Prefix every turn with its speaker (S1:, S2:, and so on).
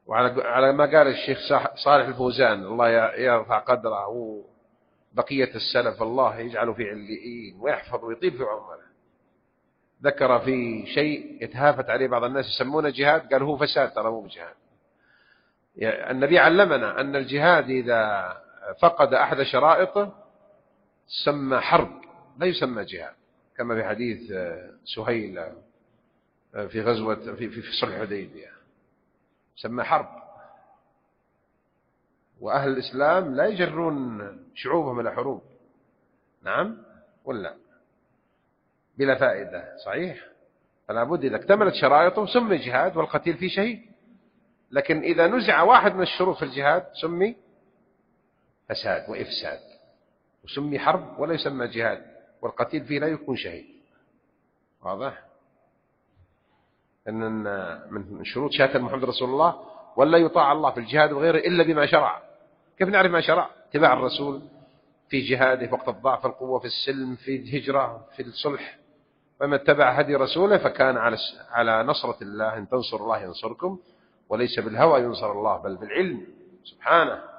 S1: وعلى ما قال الشيخ صالح الفوزان الله يرفع قدره، وبقية السلف الله يجعله في عليين ويحفظ ويطيل في عمره، ذكر في شيء يتهافت عليه بعض الناس يسمونه جهاد، قال هو فساد ترى مو بجهاد. النبي علمنا أن الجهاد إذا فقد أحد شرائطه سمى حرب لا يسمى جهاد، كما في حديث سهيل في غزوة في صلح الحديبية سمى حرب. وأهل الإسلام لا يجرون شعوبهم إلى حروب، نعم ولا بلا فائدة، صحيح. فلا بد إذا اكتملت شرائطه سمي جهاد والقتيل فيه شهيد، لكن إذا نزع واحد من الشروط في الجهاد سمي فساد وإفساد، وسمي حرب ولا يسمى جهاد، والقتيل فيه لا يكون شهيد. واضح؟ أن من شروط شهادة محمد رسول الله ولا يطاع الله في الجهاد وغيره إلا بما شرع. كيف نعرف ما شرع؟ اتباع الرسول في جهاده في وقت الضعف، القوة، في السلم، في الهجرة، في الصلح. ومن اتبع هدي رسوله فكان على نصرة الله. إن تنصر الله ينصركم، وليس بالهوى ينصر الله بل بالعلم سبحانه.